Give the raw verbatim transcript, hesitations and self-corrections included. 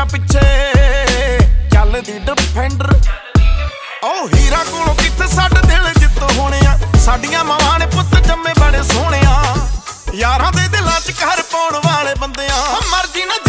ਪਿੱਛੇ ਚੱਲਦੀ ਡਿਫੈਂਡਰ। ਉਹ ਹੀਰਾ ਕੋਲੋਂ ਕਿੱਥੇ ਸਾਡੇ ਦਿਲ ਜਿੱਤ ਹੋਣੇ ਆ, ਸਾਡੀਆਂ ਮਾਵਾਂ ਨੇ ਪੁੱਤ ਜੰਮੇ ਬੜੇ ਸੋਹਣਿਆ। ਯਾਰਾਂ ਦੇ ਦਿਲਾਂ 'ਚ ਘਰ ਪਾਉਣ ਵਾਲੇ ਬੰਦਿਆਂ, ਮਰਜ਼ੀ ਨਾ